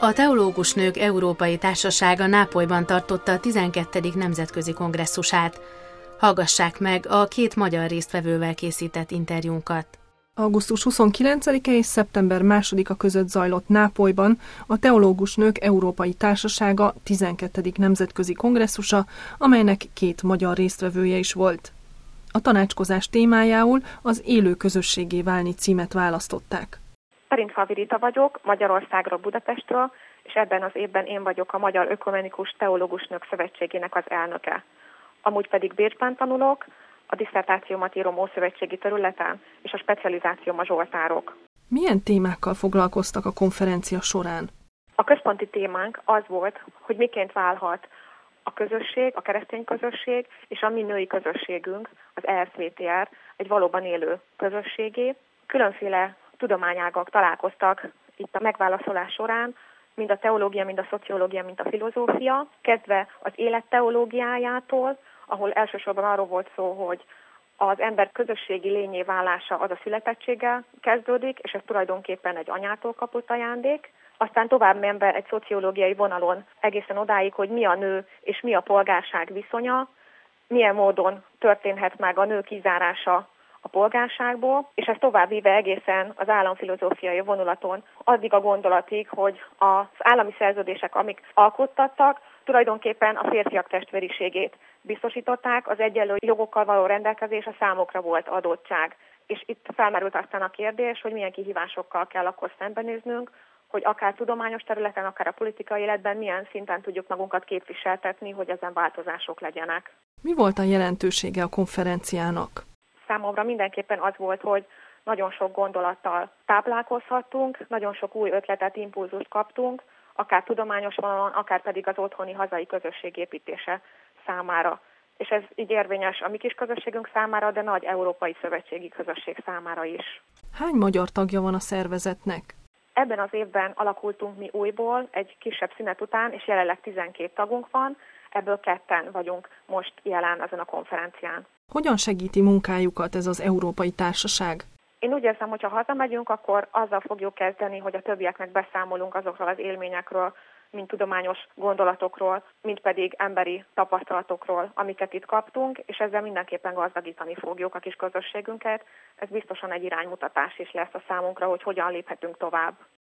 A Teológus Nők Európai Társasága Nápolyban tartotta a 12. nemzetközi kongresszusát. Hallgassák meg a két magyar résztvevővel készített interjúnkat. Augusztus 29-e és szeptember 2-a között zajlott Nápolyban a Teológus Nők Európai Társasága 12. nemzetközi kongresszusa, amelynek két magyar résztvevője is volt. A tanácskozás témájául az élő közösségé válni címet választották. Perintfalvi Rita vagyok, Magyarországról, Budapestről, és ebben az évben én vagyok a Magyar Ökumenikus Teológus Nők Szövetségének az elnöke. Amúgy pedig Bécsben tanulok, a disszertációmat írom ószövetségi területen, és a specializációm a zsoltárok. Milyen témákkal foglalkoztak a konferencia során? A központi témánk az volt, hogy miként válhat a közösség, a keresztény közösség és a mi női közösségünk, az ESVTR, egy valóban élő közösségé. Különféle tudományágak találkoztak itt a megválaszolás során, mind a teológia, mind a szociológia, mind a filozófia, kezdve az élet teológiájától, ahol elsősorban arról volt szó, hogy az ember közösségi lényé válása az a születettséggel kezdődik, és ez tulajdonképpen egy anyától kapott ajándék. Aztán tovább menve egy szociológiai vonalon egészen odáig, hogy mi a nő és mi a polgárság viszonya, milyen módon történhet meg a nő kizárása a polgárságból, és ez tovább víve egészen az államfilozófiai vonulaton addig a gondolatig, hogy az állami szerződések, amik alkottattak, tulajdonképpen a férfiak testvériségét biztosították, az egyenlő jogokkal való rendelkezés a számokra volt adottság. És itt felmerült aztán a kérdés, hogy milyen kihívásokkal kell akkor szembenéznünk, hogy akár tudományos területen, akár a politikai életben milyen szinten tudjuk magunkat képviseltetni, hogy ezen változások legyenek. Mi volt a jelentősége a konferenciának? Számomra mindenképpen az volt, hogy nagyon sok gondolattal táplálkozhattunk, nagyon sok új ötletet, impulzust kaptunk, akár tudományos vonalon, akár pedig az otthoni hazai közösség építése számára. És ez így érvényes a mi kis közösségünk számára, de nagy európai szövetségi közösség számára is. Hány magyar tagja van a szervezetnek? Ebben az évben alakultunk mi újból, egy kisebb szünet után, és jelenleg 12 tagunk van, ebből 2 vagyunk most jelen ezen a konferencián. Hogyan segíti munkájukat ez az Európai Társaság? Én úgy érzem, hogy ha hazamegyünk, akkor azzal fogjuk kezdeni, hogy a többieknek beszámolunk azokról az élményekről, mint tudományos gondolatokról, mint pedig emberi tapasztalatokról, amiket itt kaptunk, és ezzel mindenképpen gazdagítani fogjuk a kis közösségünket. Ez biztosan egy iránymutatás is lesz a számunkra, hogy hogyan léphetünk tovább.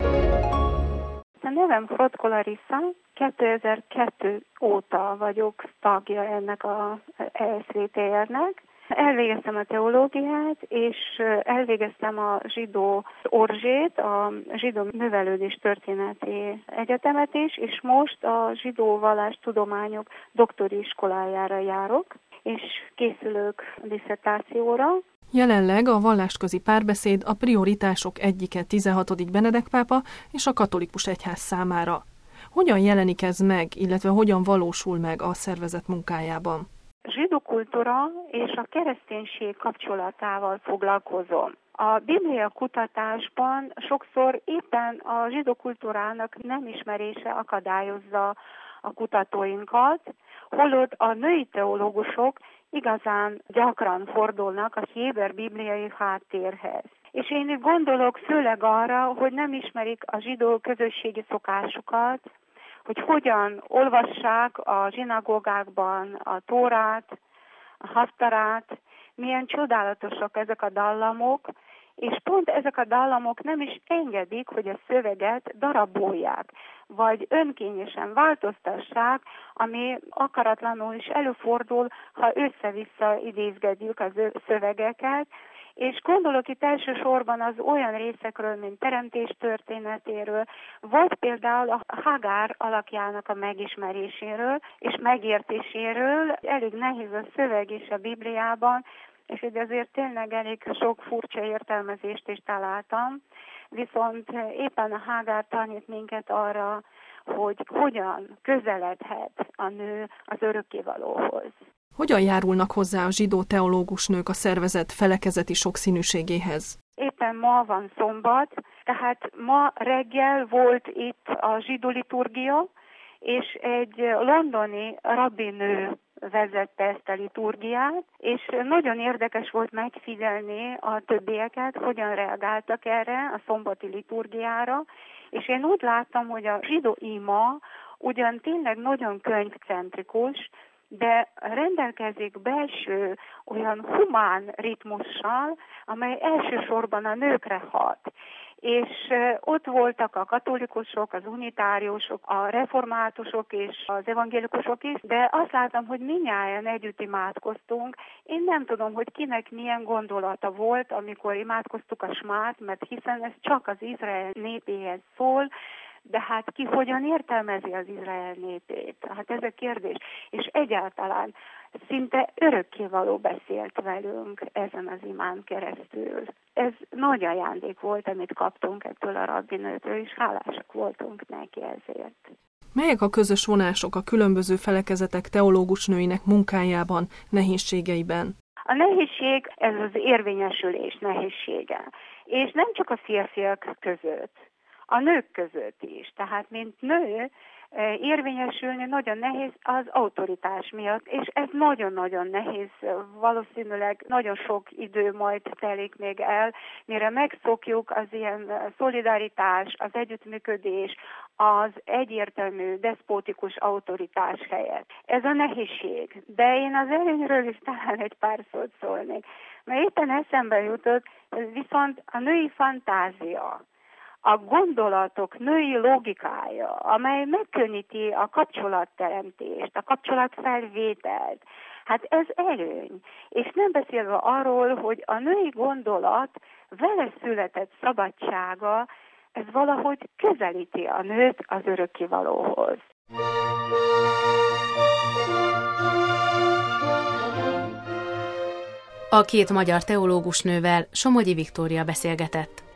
A nevem Frotko Larissa, 2002 óta vagyok tagja ennek a ESVTR-nek. Elvégeztem a teológiát, és elvégeztem a zsidó orzsét, a zsidó művelődés történeti egyetemet is, és most a zsidó vallástudományok doktori iskolájára járok, és készülök a disszertációra. Jelenleg a vallásközi párbeszéd a prioritások egyike 16. Benedek pápa és a katolikus egyház számára. Hogyan jelenik ez meg, illetve hogyan valósul meg a szervezet munkájában? Zsidó kultúra és a kereszténység kapcsolatával foglalkozom. A Biblia kutatásban sokszor éppen a zsidó kultúrának nem ismerése akadályozza a kutatóinkat, holott a női teológusok igazán gyakran fordulnak a héber bibliai háttérhez. És én itt gondolok főleg arra, hogy nem ismerik a zsidó közösségi szokásokat, hogy hogyan olvassák a zsinagógákban a Tórát, a Haftarát, milyen csodálatosak ezek a dallamok, és pont ezek a dallamok nem is engedik, hogy a szöveget darabolják, vagy önkényesen változtassák, ami akaratlanul is előfordul, ha össze-vissza idézgetjük az szövegeket, és gondolok itt elsősorban az olyan részekről, mint teremtés történetéről, vagy például a Hágár alakjának a megismeréséről és megértéséről. Elég nehéz a szöveg is a Bibliában, és így azért tényleg elég sok furcsa értelmezést is találtam, viszont éppen a Hágár tanít minket arra, hogy hogyan közeledhet a nő az örökkévalóhoz. Hogyan járulnak hozzá a zsidó teológus nők a szervezet felekezeti sokszínűségéhez? Éppen ma van szombat, tehát ma reggel volt itt a zsidó liturgia, és egy londoni rabbinő vezette ezt a liturgiát, és nagyon érdekes volt megfigyelni a többieket, hogyan reagáltak erre a szombati liturgiára, És én úgy láttam, hogy a zsidó ima ugyan tényleg nagyon könyvcentrikus, de rendelkezik belső olyan humán ritmussal, amely elsősorban a nőkre hat. És ott voltak a katolikusok, az unitáriusok, a reformátusok és az evangélikusok is, de azt láttam, hogy mindnyájan együtt imádkoztunk. Én nem tudom, hogy kinek milyen gondolata volt, amikor imádkoztuk a smát, mert hiszen ez csak az Izrael népéhez szól, de hát ki hogyan értelmezi az Izrael népét? Hát ez a kérdés. És egyáltalán szinte örökkévaló beszélt velünk ezen az imán keresztül. Ez nagy ajándék volt, amit kaptunk ettől a rabbinőtől, és hálásak voltunk neki ezért. Melyek a közös vonások a különböző felekezetek teológusnőinek munkájában, nehézségeiben? A nehézség, ez az érvényesülés nehézsége. És nem csak a férfiak között, a nők között is. Tehát, mint nő, érvényesülni nagyon nehéz az autoritás miatt, és ez nagyon-nagyon nehéz, valószínűleg nagyon sok idő majd telik még el, mire megszokjuk az ilyen szolidaritás, az együttműködés, az egyértelmű, deszpotikus autoritás helyett. Ez a nehézség. De én az előnyről is talán egy pár szót szólnék. Mert éppen eszembe jutott, viszont a női fantázia, a gondolatok női logikája, amely megkönnyíti a kapcsolatteremtést, a kapcsolatfelvételt. Hát ez előny. És nem beszélve arról, hogy a női gondolat vele született szabadsága, ez valahogy közelíti a nőt az örökkévalóhoz. A két magyar teológusnővel Somogyi Viktória beszélgetett.